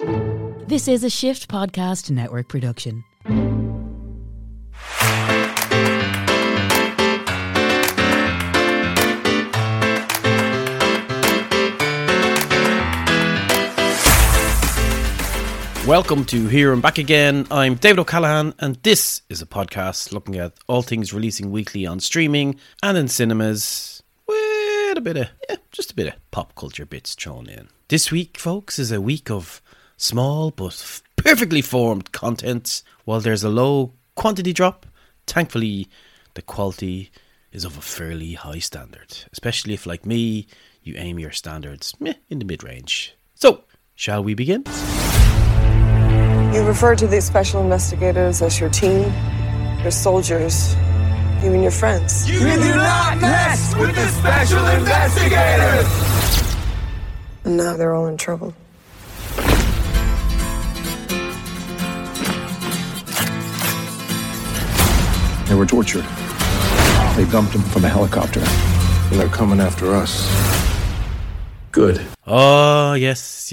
This is a Shift Podcast Network production. Welcome to Here and Back Again. I'm David O'Callaghan, and this is a podcast looking at all things releasing weekly on streaming and in cinemas, with just a bit of pop culture bits thrown in. This week, folks, is a week of small but perfectly formed content. While there's a low quantity drop, thankfully the quality is of a fairly high standard, especially if, like me, you aim your standards in the mid-range. So, shall we begin? You refer to these special investigators as your team, your soldiers, even your friends. You do not mess with the special investigators! And now they're all in trouble. They were tortured. They dumped them from a helicopter. And they're coming after us. Good. Oh, yes.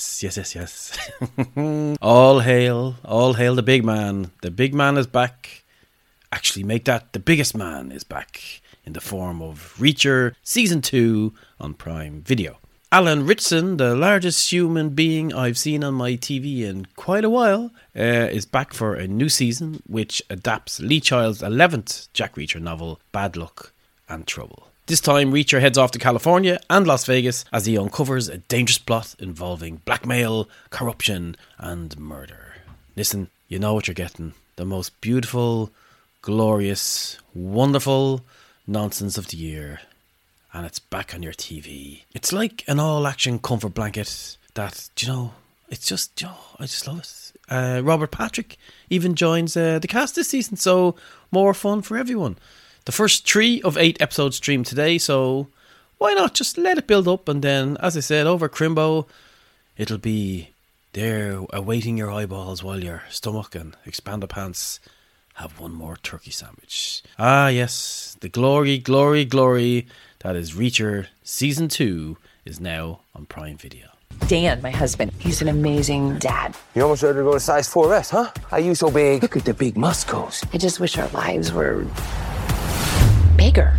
All hail the big man. The big man is back. Actually, make that the biggest man is back in the form of Reacher Season 2 on Prime Video. Alan Ritchson, the largest human being I've seen on my TV in quite a while, is back for a new season which adapts Lee Child's 11th Jack Reacher novel, Bad Luck and Trouble. This time, Reacher heads off to California and Las Vegas as he uncovers a dangerous plot involving blackmail, corruption, and murder. Listen, you know what you're getting. The most beautiful, glorious, wonderful nonsense of the year. And it's back on your TV. It's like an all-action comfort blanket that, it's just, I just love it. Robert Patrick even joins the cast this season, so more fun for everyone. The first 3 of 8 episodes streamed today, so why not just let it build up, and then, as I said, over Crimbo, it'll be there awaiting your eyeballs while your stomach and expand the pants have one more turkey sandwich. Ah yes, the glory that is Reacher Season 2 is now on Prime Video. Dan, my husband, he's an amazing dad. You almost ready to go to size 4S, huh? Are you so big? Look at the big muscles. I just wish our lives were bigger.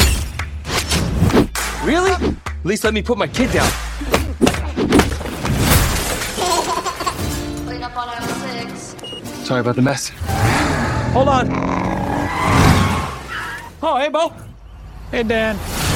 Really? At least let me put my kid down. Clean up on aisle 6. Sorry about the mess. Hold on. Oh, hey, Bo. Hey, Dan.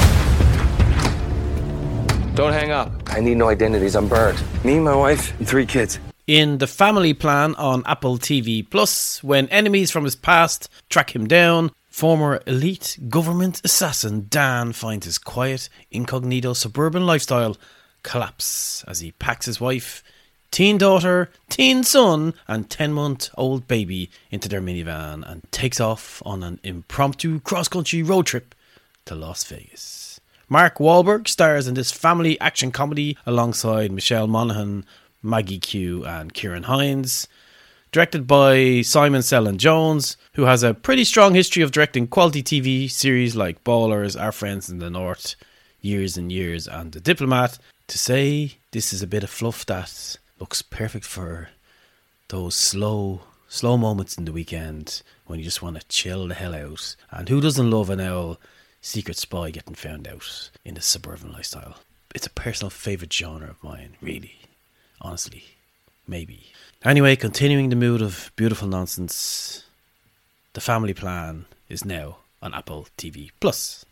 Don't hang up. I need no identities. I'm burned. Me, my wife, and 3 kids. In The Family Plan on Apple TV Plus, when enemies from his past track him down, former elite government assassin Dan finds his quiet, incognito suburban lifestyle collapse as he packs his wife, teen daughter, teen son and 10-month-old baby into their minivan and takes off on an impromptu cross-country road trip to Las Vegas. Mark Wahlberg stars in this family action comedy alongside Michelle Monaghan, Maggie Q and Ciarán Hinds. Directed by Simon Cellan-Jones, who has a pretty strong history of directing quality TV series like Ballers, Our Friends in the North, Years and Years and The Diplomat. To say this is a bit of fluff that looks perfect for those slow moments in the weekend when you just want to chill the hell out. And who doesn't love an owl secret spy getting found out in the suburban lifestyle? It's a personal favourite genre of mine, really. Honestly, maybe. Anyway, continuing the mood of beautiful nonsense, The Family Plan is now on Apple TV Plus.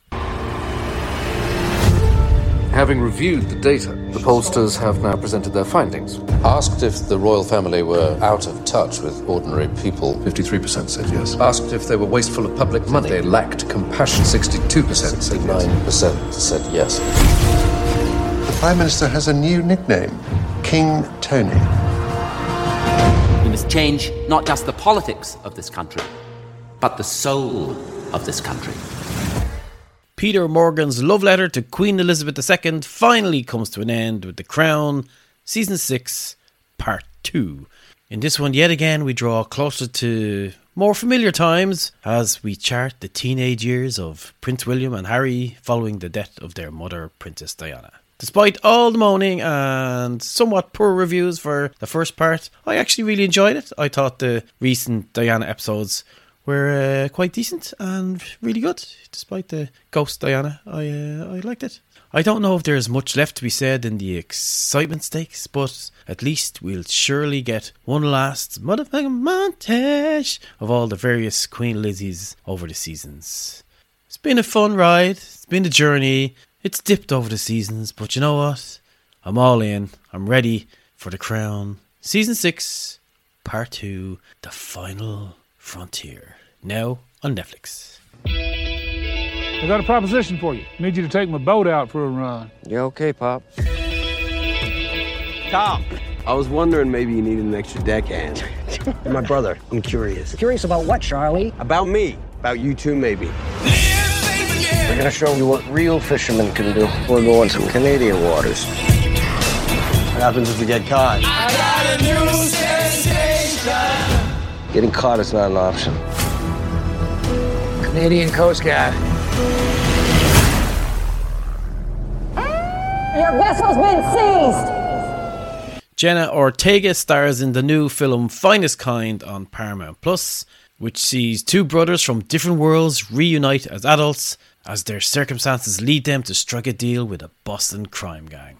Having reviewed the data, the pollsters have now presented their findings. Asked if the royal family were out of touch with ordinary people, 53% said yes. Asked if they were wasteful of public money, they lacked compassion, 62% said yes. 69% said yes. The Prime Minister has a new nickname, King Tony. We must change not just the politics of this country, but the soul of this country. Peter Morgan's love letter to Queen Elizabeth II finally comes to an end with The Crown, Season 6, Part 2. In this one, yet again, we draw closer to more familiar times as we chart the teenage years of Prince William and Harry following the death of their mother, Princess Diana. Despite all the moaning and somewhat poor reviews for the first part, I actually really enjoyed it. I thought the recent Diana episodes were quite decent and really good. Despite the ghost Diana, I liked it. I don't know if there's much left to be said in the excitement stakes, but at least we'll surely get one last motherfucking montage of all the various Queen Lizzies over the seasons. It's been a fun ride. It's been a journey. It's dipped over the seasons, but you know what? I'm all in. I'm ready for The Crown. Season 6, Part 2, The Final Frontier. Now on Netflix. I got a proposition for you. Need you to take my boat out for a run. Yeah, okay, Pop. Tom, I was wondering maybe you needed an extra deckhand. My brother, I'm curious. Curious about what, Charlie? About me. About you too, maybe. We're gonna show you what real fishermen can do. We're going to Canadian waters. What happens if we get caught? I got a new sensation. Getting caught is not an option. Canadian Coast Guard. Your vessel's been seized. Jenna Ortega stars in the new film Finest Kind on Paramount Plus, which sees two brothers from different worlds reunite as adults as their circumstances lead them to strike a deal with a Boston crime gang.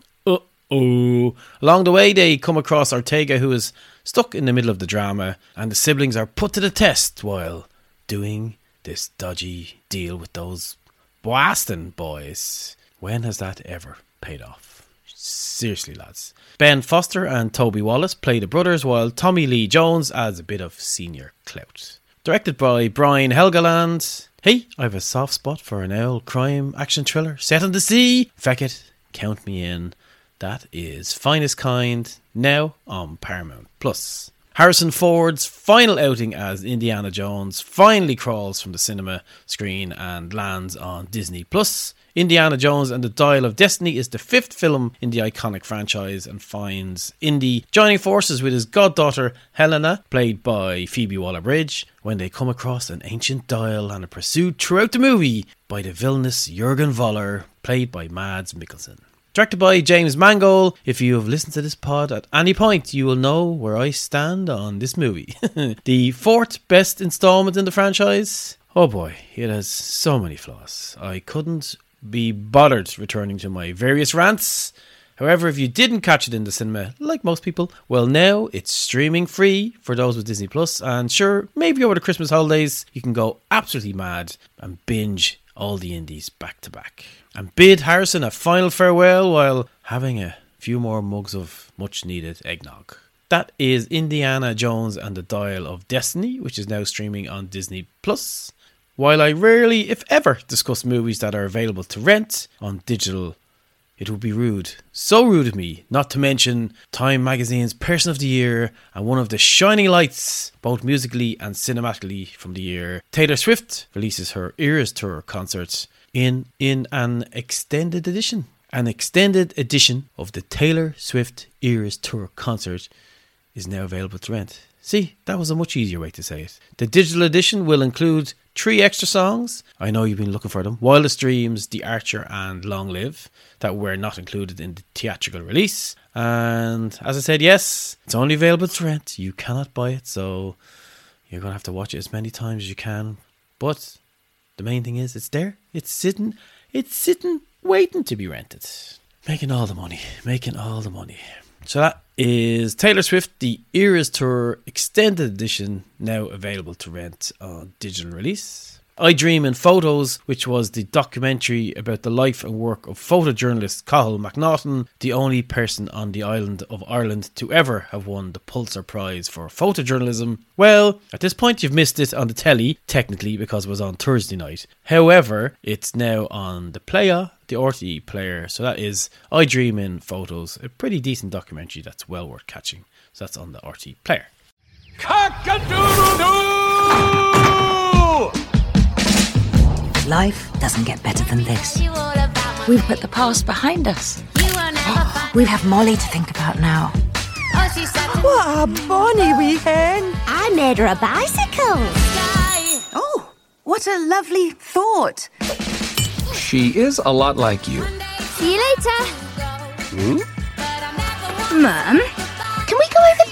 Along the way, they come across Ortega, who is stuck in the middle of the drama, and the siblings are put to the test while doing this dodgy deal with those Boston boys. When has that ever paid off? Seriously, lads. Ben Foster and Toby Wallace play the brothers, while Tommy Lee Jones adds a bit of senior clout. Directed by Brian Helgeland. Hey, I have a soft spot for an old crime action thriller set on the sea. Feck it, count me in. That is Finest Kind, now on Paramount Plus. Harrison Ford's final outing as Indiana Jones finally crawls from the cinema screen and lands on Disney Plus. Indiana Jones and the Dial of Destiny is the fifth film in the iconic franchise and finds Indy joining forces with his goddaughter Helena, played by Phoebe Waller-Bridge, when they come across an ancient dial and are pursued throughout the movie by the villainous Jürgen Voller, played by Mads Mikkelsen. Directed by James Mangold. If you have listened to this pod at any point, you will know where I stand on this movie. The fourth best installment in the franchise. Oh boy, it has so many flaws. I couldn't be bothered returning to my various rants. However, if you didn't catch it in the cinema, like most people, well, now it's streaming free for those with Disney Plus, and sure, maybe over the Christmas holidays you can go absolutely mad and binge all the indies back to back and bid Harrison a final farewell while having a few more mugs of much needed eggnog. That is Indiana Jones and the Dial of Destiny, which is now streaming on Disney Plus. While I rarely, if ever, discuss movies that are available to rent on digital, it would be rude, so rude of me, not to mention Time Magazine's Person of the Year and one of the shining lights, both musically and cinematically, from the year. Taylor Swift releases her Eras Tour concert in an extended edition. An extended edition of the Taylor Swift Eras Tour concert is now available to rent. See, that was a much easier way to say it. The digital edition will include 3 extra songs. I know you've been looking for them. Wildest Dreams, The Archer and Long Live, that were not included in the theatrical release. And as I said, yes, it's only available to rent. You cannot buy it, so you're going to have to watch it as many times as you can. But the main thing is, it's there. It's sitting, waiting to be rented. Making all the money. So that is Taylor Swift, the Eras Tour Extended Edition, now available to rent on digital release. I Dream in Photos, which was the documentary about the life and work of photojournalist Cathal MacNaughton, the only person on the island of Ireland to ever have won the Pulitzer Prize for photojournalism. Well, at this point you've missed it on the telly, technically, because it was on Thursday night. However, it's now on the Playa, the RTE player. So that is I Dream in Photos, a pretty decent documentary that's well worth catching. So that's on the RTE player. Cock-a-doodle-doo! Life doesn't get better than this. We've put the past behind us. We have Molly to think about now. What a bonny wee hen. I made her a bicycle. Oh, what a lovely thought. She is a lot like you. See you later. Mum, can we go over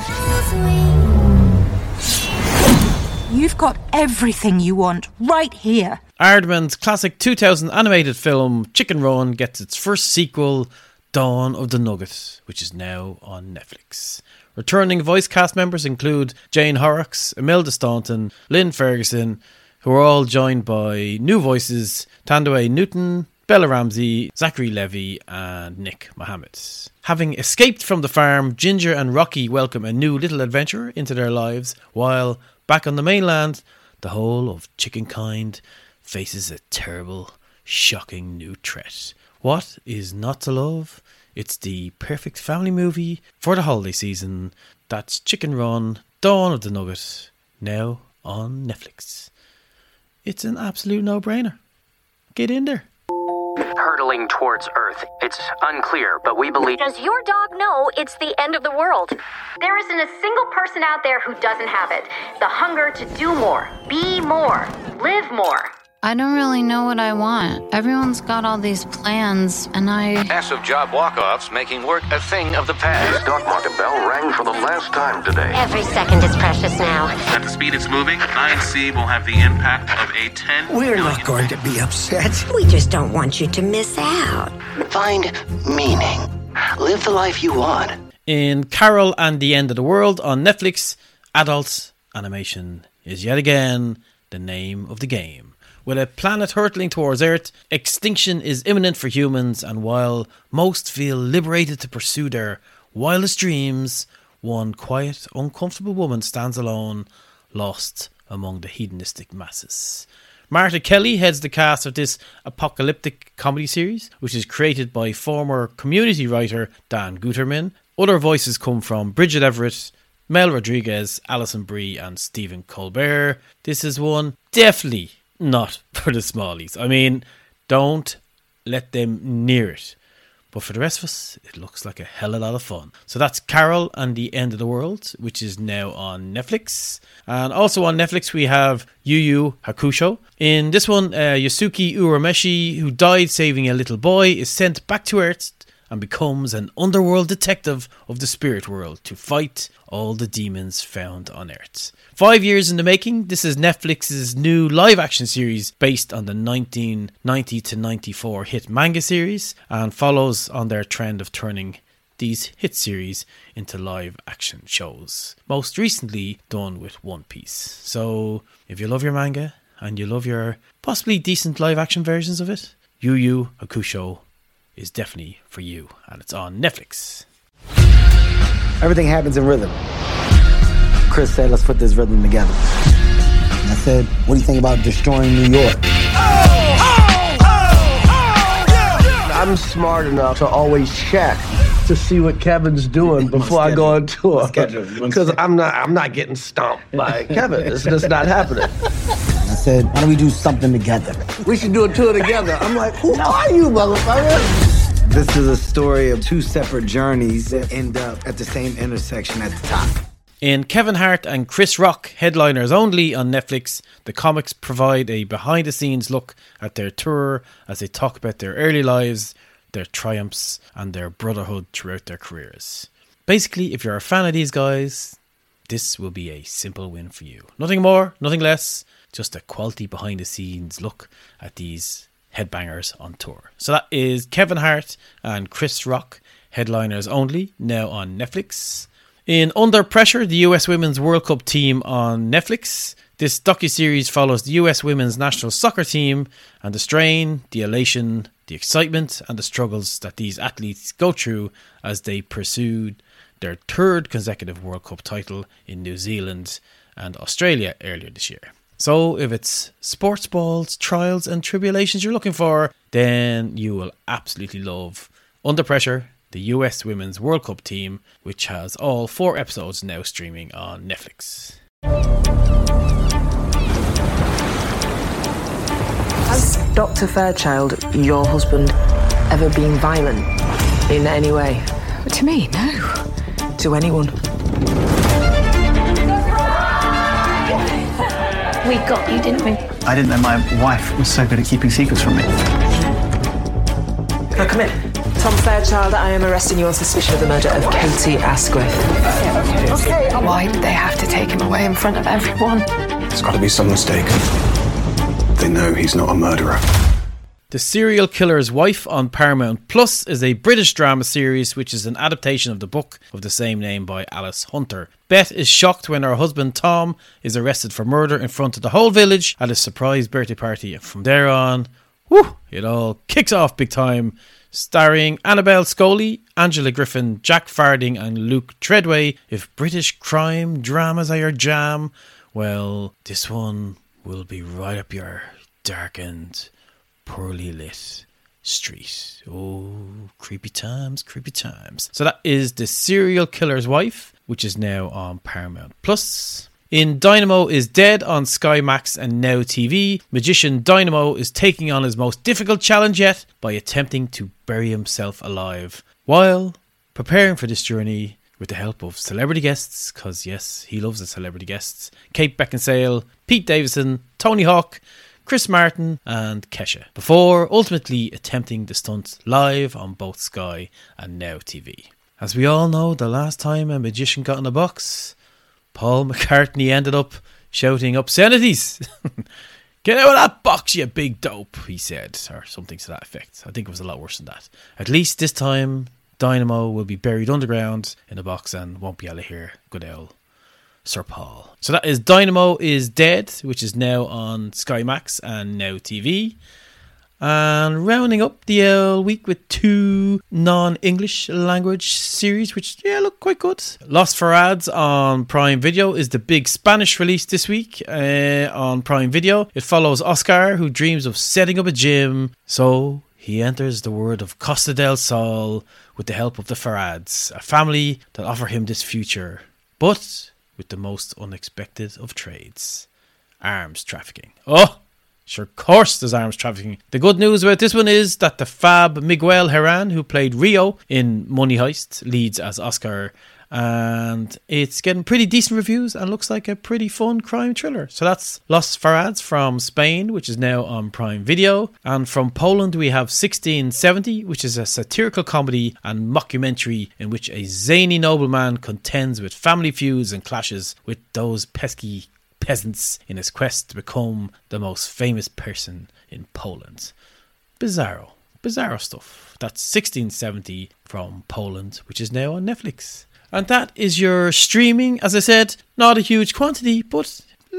there? You've got everything you want right here. Aardman's classic 2000 animated film Chicken Run gets its first sequel, Dawn of the Nugget, which is now on Netflix. Returning voice cast members include Jane Horrocks, Imelda Staunton, Lynn Ferguson, who are all joined by new voices Thandiwe Newton, Bella Ramsey, Zachary Levy and Nick Mohammed. Having escaped from the farm, Ginger and Rocky welcome a new little adventurer into their lives, while back on the mainland, the whole of chickenkind faces a terrible, shocking new threat. What is not to love? It's the perfect family movie for the holiday season. That's Chicken Run, Dawn of the Nugget, now on Netflix. It's an absolute no-brainer. Get in there. Hurtling towards Earth. It's unclear, but we believe... Does your dog know it's the end of the world? There isn't a single person out there who doesn't have it. The hunger to do more, be more, live more. I don't really know what I want. Everyone's got all these plans, and Massive job walk-offs making work a thing of the past. The stock market bell rang for the last time today. Every second is precious now. At the speed it's moving, 9C will have the impact of a 10 We're not going to be upset. We just don't want you to miss out. Find meaning. Live the life you want. In Carol and the End of the World on Netflix, adult animation is yet again the name of the game. With a planet hurtling towards Earth, extinction is imminent for humans, and while most feel liberated to pursue their wildest dreams, one quiet, uncomfortable woman stands alone, lost among the hedonistic masses. Marta Kelly heads the cast of this apocalyptic comedy series, which is created by former Community writer Dan Guterman. Other voices come from Bridget Everett, Mel Rodriguez, Alison Brie and Stephen Colbert. This is one definitely not for the smallies. I mean, don't let them near it. But for the rest of us, it looks like a hell of a lot of fun. So that's Carol and the End of the World, which is now on Netflix. And also on Netflix, we have Yu Yu Hakusho. In this one, Yasuki Urameshi, who died saving a little boy, is sent back to Earth and becomes an underworld detective of the spirit world to fight all the demons found on Earth. 5 years in the making, this is Netflix's new live-action series based on the 1990 to 94 hit manga series and follows on their trend of turning these hit series into live-action shows. Most recently done with One Piece. So if you love your manga and you love your possibly decent live-action versions of it, Yu Yu Hakusho is definitely for you, and it's on Netflix. Everything happens in rhythm. Chris said, let's put this rhythm together. And I said, what do you think about destroying New York? I'm smart enough to always check to see what Kevin's doing before I go on tour. Because I'm not getting stomped by Kevin. It's just not happening. I said, why don't we do something together? We should do a tour together. I'm like, who are you, motherfucker? This is a story of two separate journeys that end up at the same intersection at the top. In Kevin Hart and Chris Rock, headliners only on Netflix, the comics provide a behind-the-scenes look at their tour as they talk about their early lives, their triumphs, and their brotherhood throughout their careers. Basically, if you're a fan of these guys, this will be a simple win for you. Nothing more, nothing less, just a quality behind-the-scenes look at these headbangers on tour. So that is Kevin Hart and Chris Rock, headliners only, now on Netflix. In Under Pressure, the US Women's World Cup team on Netflix. This docuseries follows the US Women's National Soccer team and the strain, the elation, the excitement and the struggles that these athletes go through as they pursued their third consecutive World Cup title in New Zealand and Australia earlier this year. So if it's sports balls, trials and tribulations you're looking for, then you will absolutely love Under Pressure, the US Women's World Cup team, which has all 4 episodes now streaming on Netflix. Has Dr. Fairchild, your husband, ever been violent in any way? To me, no. To anyone? We got you, didn't we? I didn't know my wife was so good at keeping secrets from me. Can I come in? Tom Fairchild, I am arresting you on suspicion of the murder of Katie Asquith. Okay. Why did they have to take him away in front of everyone? There's got to be some mistake. They know he's not a murderer. The Serial Killer's Wife on Paramount Plus is a British drama series which is an adaptation of the book of the same name by Alice Hunter. Beth is shocked when her husband Tom is arrested for murder in front of the whole village at a surprise birthday party. And from there on, it all kicks off big time. Starring Annabelle Scully, Angela Griffin, Jack Farding and Luke Treadway. If British crime dramas are your jam, well, this one will be right up your darkened, poorly lit street. Oh, creepy times, creepy times. So that is The Serial Killer's Wife, which is now on Paramount Plus. In Dynamo is Dead on Sky Max and Now TV, magician Dynamo is taking on his most difficult challenge yet by attempting to bury himself alive while preparing for this journey with the help of celebrity guests, because yes, he loves the celebrity guests. Kate Beckinsale, Pete Davidson, Tony Hawk, Chris Martin and Kesha, before ultimately attempting the stunt live on both Sky and Now TV. As we all know, the last time a magician got in a box, Paul McCartney ended up shouting obscenities. "Get out of that box, you big dope," he said, or something to that effect. I think it was a lot worse than that. At least this time, Dynamo will be buried underground in a box and won't be able to hear good old Sir Paul. So that is Dynamo is Dead, which is now on Sky Max and Now TV. And rounding up the week with 2 non-English language series, which, look quite good. Lost for Ads on Prime Video is the big Spanish release this week on Prime Video. It follows Oscar, who dreams of setting up a gym. So he enters the world of Costa del Sol with the help of the Farads, a family that offer him this future, but with the most unexpected of trades: arms trafficking. Oh! Sure, of course there's arms trafficking. The good news about this one is that the fab Miguel Herran, who played Rio in Money Heist, leads as Oscar. And it's getting pretty decent reviews and looks like a pretty fun crime thriller. So that's Los Farads from Spain, which is now on Prime Video. And from Poland we have 1670, which is a satirical comedy and mockumentary in which a zany nobleman contends with family feuds and clashes with those pesky peasants in his quest to become the most famous person in Poland. Bizarro stuff. That's 1670 from Poland, which is now on Netflix. And that is your streaming. As I said, not a huge quantity, but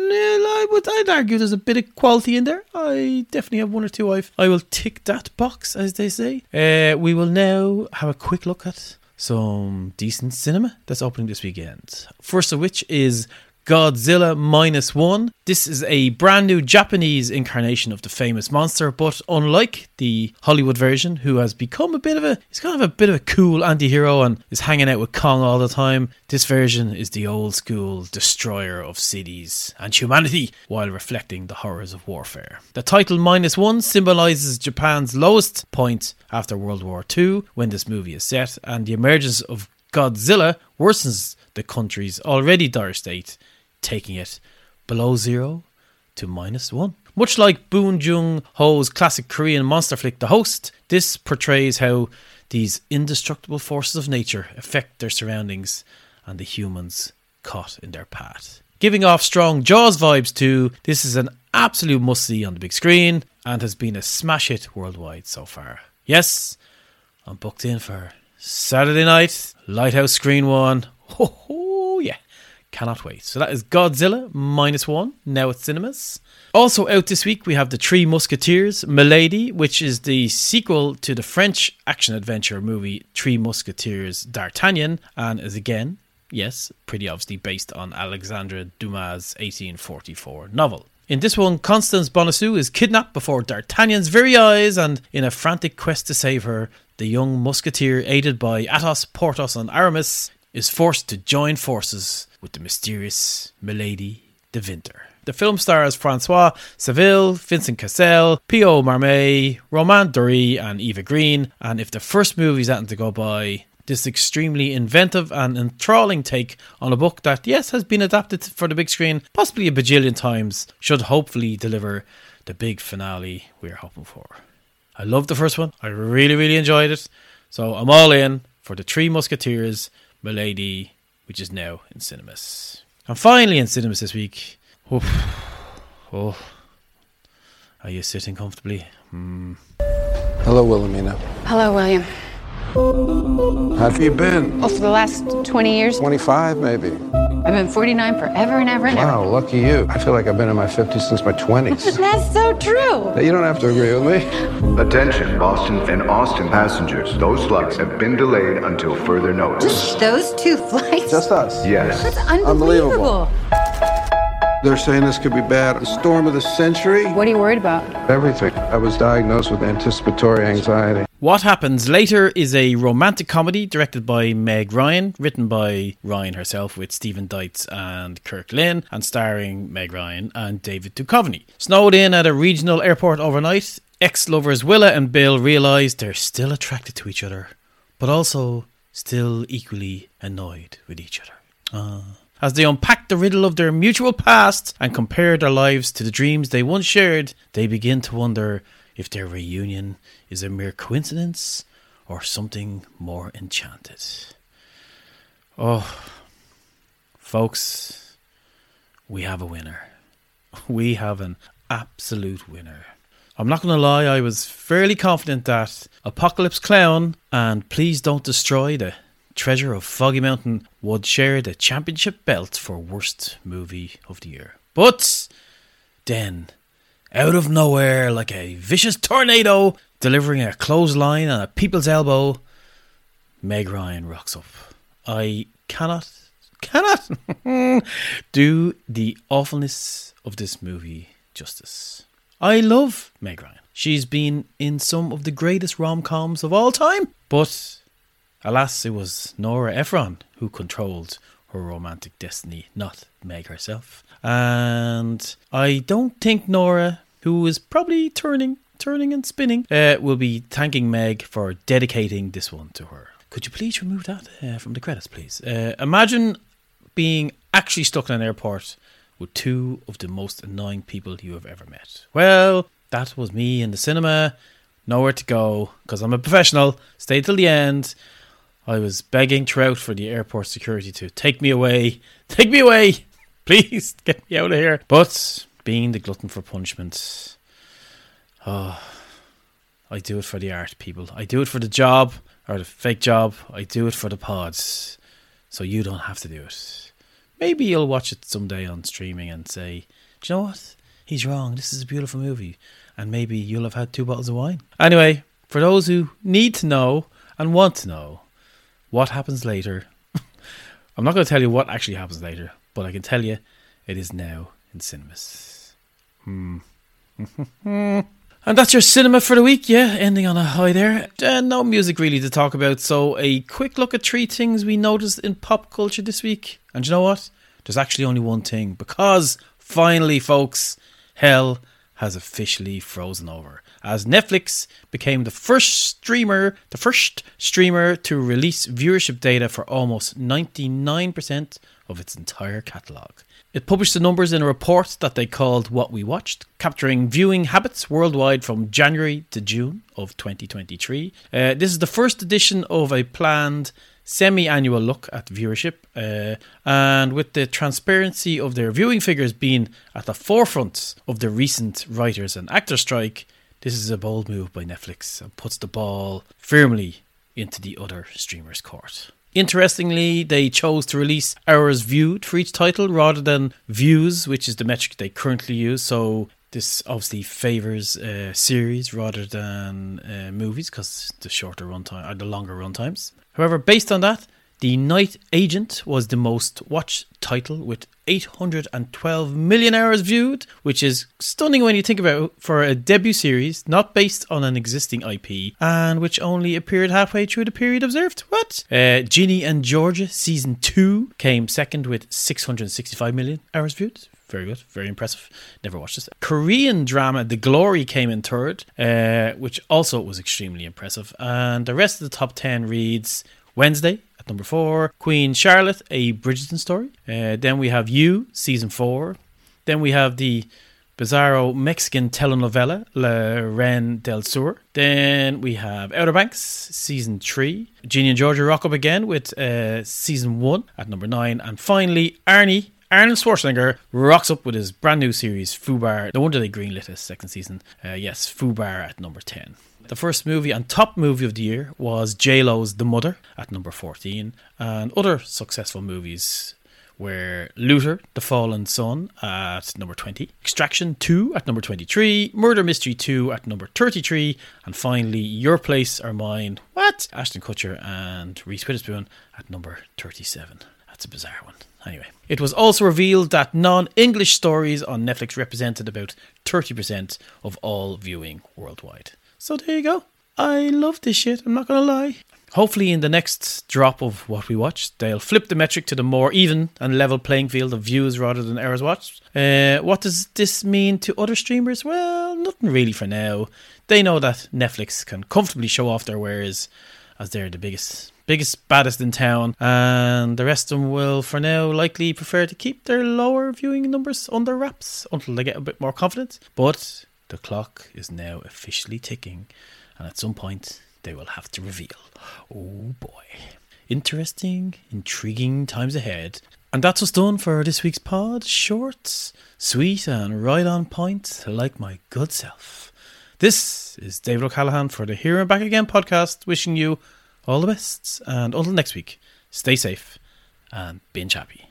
I'd argue there's a bit of quality in there. I definitely have 1 or 2. I will tick that box, as they say. We will now have a quick look at some decent cinema that's opening this weekend. First of which is Godzilla -1. This is a brand new Japanese incarnation of the famous monster, but unlike the Hollywood version, who has become he's kind of a bit of a cool anti-hero and is hanging out with Kong all the time, this version is the old school destroyer of cities and humanity while reflecting the horrors of warfare. The title -1 symbolises Japan's lowest point after World War II, when this movie is set, and the emergence of Godzilla worsens the country's already dire state, taking it below 0 to -1. Much like Bong Joon-ho's classic Korean monster flick The Host, this portrays how these indestructible forces of nature affect their surroundings and the humans caught in their path. Giving off strong Jaws vibes too, this is an absolute must-see on the big screen and has been a smash hit worldwide so far. Yes, I'm booked in for Saturday night, Lighthouse Screen 1. Oh yeah, cannot wait. So that is Godzilla -1, now at cinemas. Also out this week we have The Three Musketeers, Milady, which is the sequel to the French action-adventure movie Three Musketeers D'Artagnan, and is again, yes, pretty obviously based on Alexandre Dumas' 1844 novel. In this one, Constance Bonacieux is kidnapped before D'Artagnan's very eyes, and in a frantic quest to save her, the young musketeer, aided by Athos, Porthos and Aramis, is forced to join forces with the mysterious Milady de Winter. The film stars Francois Civil, Vincent Cassel, Pio Marmé, Romain Duris and Eva Green, and if the first movie's anything to go by, this extremely inventive and enthralling take on a book that, yes, has been adapted for the big screen possibly a bajillion times, should hopefully deliver the big finale we're hoping for. I loved the first one. I really, really enjoyed it. So I'm all in for The Three Musketeers, Milady, which is now in cinemas. And finally in cinemas this week. Oh, are you sitting comfortably? Hello, Wilhelmina. Hello, William. How have you been? Oh, for the last 20 years? 25, maybe. I've been 49 forever and ever and ever. Wow, lucky you. I feel like I've been in my 50s since my 20s. That's so true. You don't have to agree with me. Attention, Boston and Austin passengers. Those flights have been delayed until further notice. Just those 2 flights? Just us. Yes. That's unbelievable. They're saying this could be bad. The storm of the century? What are you worried about? Everything. I was diagnosed with anticipatory anxiety. What Happens Later is a romantic comedy directed by Meg Ryan, written by Ryan herself with Stephen Dietz and Kirk Lynn, and starring Meg Ryan and David Duchovny. Snowed in at a regional airport overnight, ex-lovers Willa and Bill realise they're still attracted to each other, but also still equally annoyed with each other. As they unpack the riddle of their mutual past and compare their lives to the dreams they once shared, they begin to wonder if their reunion is a mere coincidence or something more enchanted. Oh, folks, we have a winner. We have an absolute winner. I'm not going to lie, I was fairly confident that Apocalypse Clown and Please Don't Destroy the Treasure of Foggy Mountain would share the championship belt for worst movie of the year. But then, out of nowhere, like a vicious tornado, delivering a clothesline and a people's elbow, Meg Ryan rocks up. I cannot do the awfulness of this movie justice. I love Meg Ryan. She's been in some of the greatest rom-coms of all time, but alas, it was Nora Ephron who controlled her romantic destiny, not Meg herself. And I don't think Nora, who is probably turning and spinning, will be thanking Meg for dedicating this one to her. Could you please remove that from the credits, please? Imagine being actually stuck in an airport with 2 of the most annoying people you have ever met. Well, that was me in the cinema. Nowhere to go, because I'm a professional. Stay till the end. I was begging throughout for the airport security to take me away. Take me away! Please, get me out of here. But, being the glutton for punishment, I do it for the art, people. I do it for the job, or the fake job. I do it for the pods, so you don't have to do it. Maybe you'll watch it someday on streaming and say, do you know what? He's wrong. This is a beautiful movie. And maybe you'll have had 2 bottles of wine. Anyway, for those who need to know and want to know what happens later, I'm not going to tell you what actually happens later, but I can tell you it is now in cinemas. And that's your cinema for the week, yeah, ending on a high there. No music really to talk about, so a quick look at 3 things we noticed in pop culture this week. And you know what? There's actually only one thing, because finally, folks, hell has officially frozen over, as Netflix became the first streamer to release viewership data for almost 99% of its entire catalogue. It published the numbers in a report that they called What We Watched, capturing viewing habits worldwide from January to June of 2023. This is the first edition of a planned semi-annual look at viewership, and with the transparency of their viewing figures being at the forefront of the recent writers and actors strike, this is a bold move by Netflix and puts the ball firmly into the other streamers' court. Interestingly, they chose to release hours viewed for each title rather than views, which is the metric they currently use. So this obviously favours series rather than movies, because the shorter runtime or the longer runtimes. However, based on that, The Night Agent was the most watched title with 812 million hours viewed, which is stunning when you think about it, for a debut series not based on an existing IP and which only appeared halfway through the period observed. What? Ginny and Georgia Season 2 came second with 665 million hours viewed. Very good, very impressive. Never watched this. Korean drama The Glory came in third, which also was extremely impressive. And the rest of the top 10 reads Wednesday at number 4, Queen Charlotte, A Bridgerton Story. Then we have You, Season 4. Then we have the bizarro Mexican telenovela La Reina del Sur. Then we have Outer Banks season 3. Ginny and Georgia rock up again with season 1 at number 9. And finally Arnold Schwarzenegger rocks up with his brand new series Fubar. No wonder they greenlit his second season. Yes, Fubar at number 10. The first movie and top movie of the year was J-Lo's The Mother at number 14. And other successful movies were Luther, The Fallen Son at number 20. Extraction 2 at number 23. Murder Mystery 2 at number 33. And finally, Your Place or Mine, Ashton Kutcher and Reese Witherspoon at number 37. That's a bizarre one. Anyway, it was also revealed that non-English stories on Netflix represented about 30% of all viewing worldwide. So there you go. I love this shit, I'm not going to lie. Hopefully in the next drop of what we watch, they'll flip the metric to the more even and level playing field of views rather than hours watched. What does this mean to other streamers? Well, nothing really for now. They know that Netflix can comfortably show off their wares as they're the biggest, baddest in town, and the rest of them will for now likely prefer to keep their lower viewing numbers under wraps until they get a bit more confidence. But the clock is now officially ticking, and at some point they will have to reveal. Oh boy. Interesting, intriguing times ahead. And that's us done for this week's pod. Short, sweet and right on point, like my good self. This is David O'Callaghan for the Here and Back Again podcast, wishing you all the best, and until next week, stay safe and binge happy.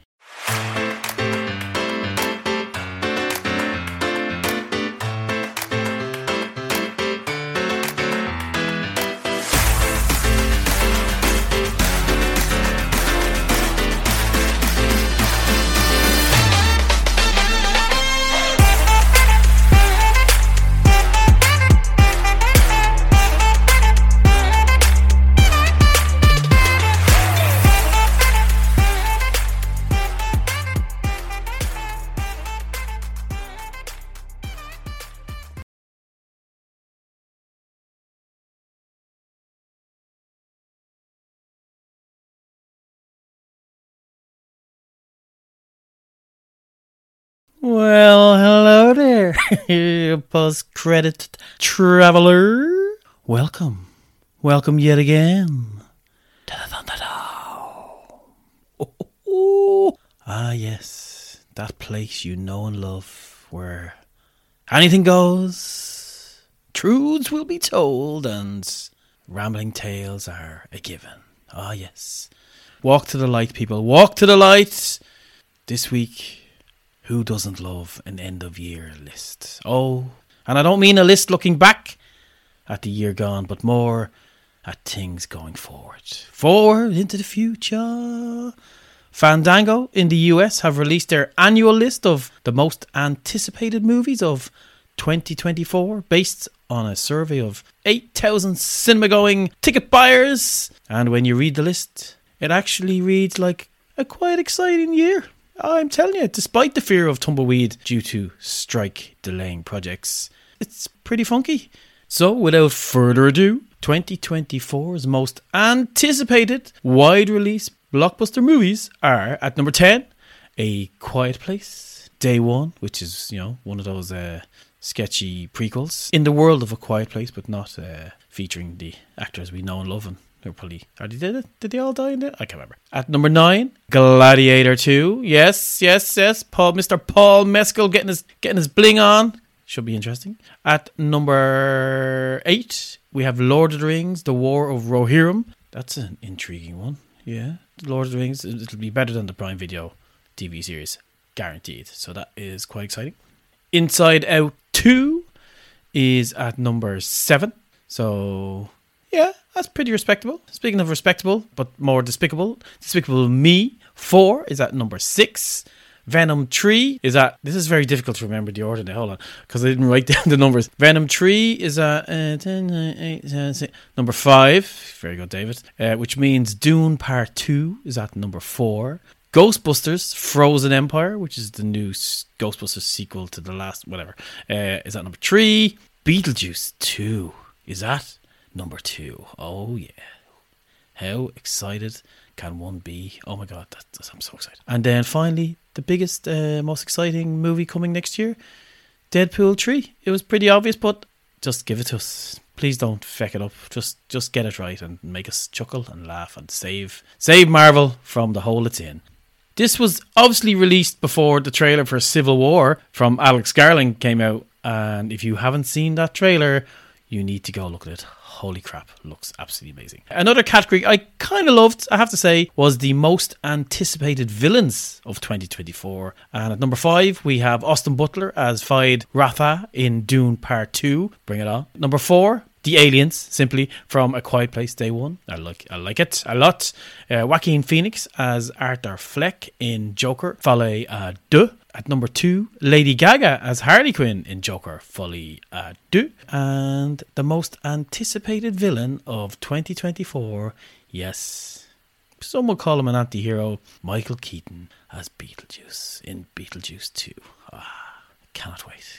Well, hello there, post-credit traveller. Welcome yet again to the Thunderdome. Ah, yes, that place you know and love, where anything goes, truths will be told, and rambling tales are a given. Ah, yes. Walk to the light, people. Walk to the light. This week, who doesn't love an end-of-year list? Oh, and I don't mean a list looking back at the year gone, but more at things going forward. Forward into the future. Fandango in the US have released their annual list of the most anticipated movies of 2024 based on a survey of 8,000 cinema-going ticket buyers. And when you read the list, it actually reads like a quite exciting year. I'm telling you, despite the fear of tumbleweed due to strike delaying projects, it's pretty funky. So without further ado, 2024's most anticipated wide release blockbuster movies are at number 10, A Quiet Place, Day One, which is, one of those sketchy prequels in the world of A Quiet Place, but not featuring the actors we know and love. And did they all die in it? I can't remember. At number 9, Gladiator 2. Yes. Mr. Paul Mescal getting his bling on. Should be interesting. At number 8, we have Lord of the Rings, The War of Rohirrim. That's an intriguing one. Yeah, Lord of the Rings. It'll be better than the Prime Video TV series, guaranteed. So that is quite exciting. Inside Out 2 is at number 7. So yeah, that's pretty respectable. Speaking of respectable, but more despicable, Despicable Me 4 is at number 6. Venom 3 is at... This is very difficult to remember the order now. Hold on, because I didn't write down the numbers. Venom 3 is at number 5. Very good, David. Which means Dune Part 2 is at number 4. Ghostbusters Frozen Empire, which is the new Ghostbusters sequel to the last... whatever, is at number 3. Beetlejuice 2 is at number 2. Oh, yeah. How excited can one be? Oh, my God. I'm so excited. And then finally, the biggest, most exciting movie coming next year, Deadpool 3. It was pretty obvious, but just give it to us. Please don't feck it up. Just get it right and make us chuckle and laugh and save Marvel from the hole it's in. This was obviously released before the trailer for Civil War from Alex Garland came out, and if you haven't seen that trailer, you need to go look at it. Holy crap, looks absolutely amazing. Another category I kind of loved, I have to say, was the most anticipated villains of 2024. And at number 5, we have Austin Butler as Fahd Ratha in Dune Part 2. Bring it on. Number 4, The Aliens, simply from A Quiet Place Day 1. I like it a lot. Joaquin Phoenix as Arthur Fleck in Joker, Folie à Deux. At number 2, Lady Gaga as Harley Quinn in Joker, Folie à Deux. And the most anticipated villain of 2024, yes, some would call him an anti-hero, Michael Keaton as Beetlejuice in Beetlejuice 2. Cannot wait.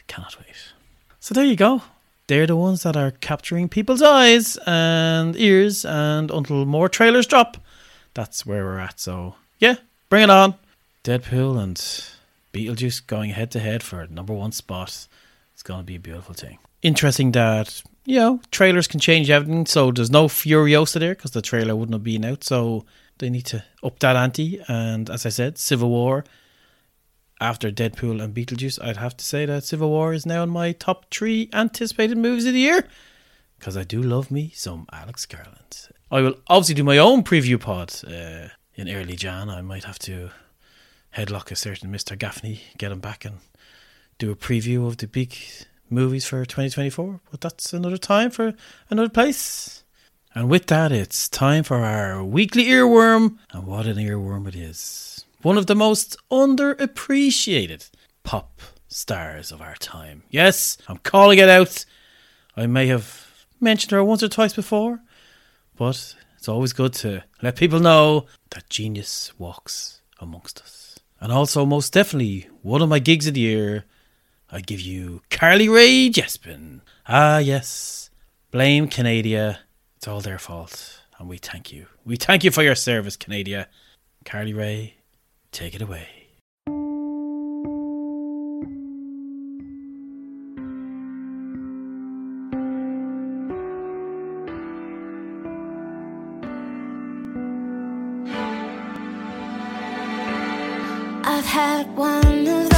So there you go. They're the ones that are capturing people's eyes and ears, and until more trailers drop, that's where we're at. So yeah, bring it on. Deadpool and Beetlejuice going head to head for number 1 spot. It's going to be a beautiful thing. Interesting that, trailers can change everything. So there's no Furiosa there because the trailer wouldn't have been out. So they need to up that ante. And as I said, Civil War, after Deadpool and Beetlejuice, I'd have to say that Civil War is now in my top 3 anticipated movies of the year. Because I do love me some Alex Garland. I will obviously do my own preview pod in early Jan. I might have to headlock a certain Mr. Gaffney, get him back and do a preview of the big movies for 2024. But that's another time for another place. And with that, it's time for our weekly earworm. And what an earworm it is. One of the most underappreciated pop stars of our time. Yes, I'm calling it out. I may have mentioned her once or twice before, but it's always good to let people know that genius walks amongst us. And also, most definitely, one of my gigs of the year, I give you Carly Rae Jepsen. Ah, yes. Blame Canada. It's all their fault. And we thank you. We thank you for your service, Canada. Carly Rae, take it away. I've had one of